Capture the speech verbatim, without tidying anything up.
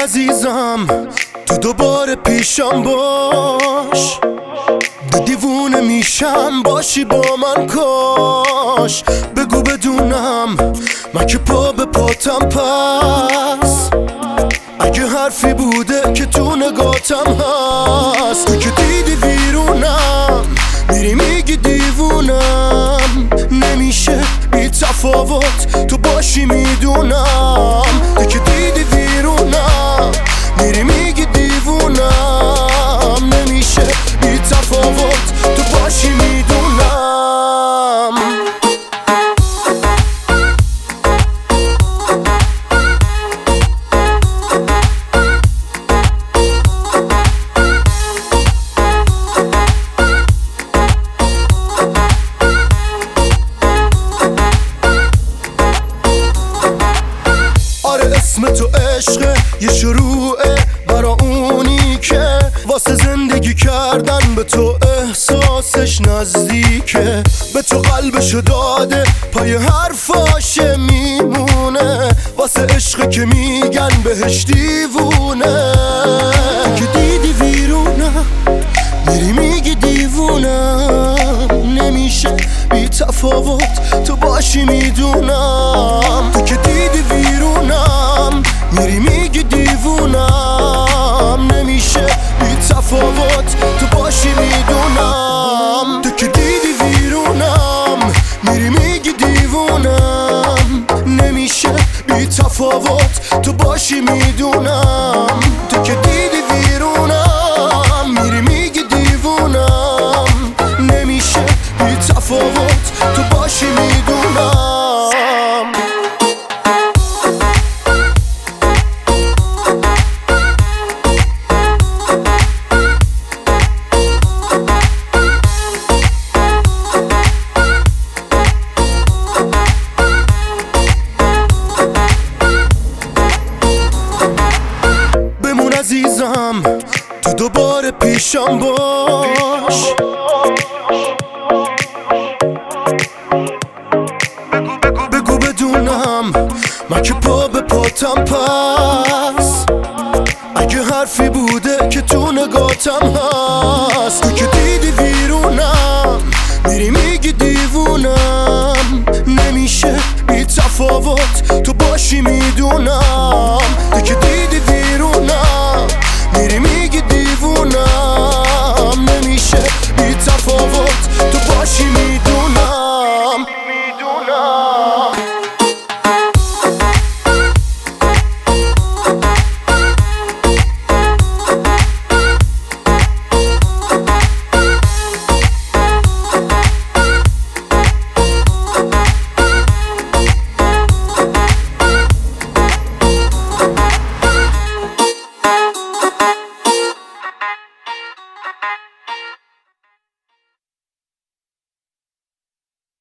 عزیزم تو دوباره پیشم باش، دو دیوونه میشم باشی با من کاش. بگو بدونم من که پا به پاتم پس، اگه حرفی بوده که تو نگاتم هست. تو که دیدی ویرونم میری میگی دیوونم، نمیشه بی تفاوت تو باشی میدونم. تو که دیدی ویرونم میری میگی دیوونم، نمیشه بی تفاوت تو باشی میدونم. اسم تو عشقه یه شروعه برا اونی که واسه زندگی کردن به تو احساسش نزدیکه، به تو قلبشو داده پای حرفاشه میمونه، واسه عشقه که میگن بهش دیوونه. که دیدی ویرونم میری میگی دیوونم، نمیشه بی تفاوت تو باشی میدونم. تو که دیدی ویرونم میری میگی دیوونم، نمیشه بی تفاوت تو باشی میدونم. تو که دیدی ویرونم میری میگی دیوونم، نمیشه بی تفاوت تو باشی میدونم. تو که دیدی ویرونم میری میگی دیوونم، نمیشه بی تفاوت تو باشی میدونم. عزیزم تو دوباره پیشم باش، بگو بگو بدونم من که پا به پاتم پس، اگه حرفی بوده که تو نگاتم هست.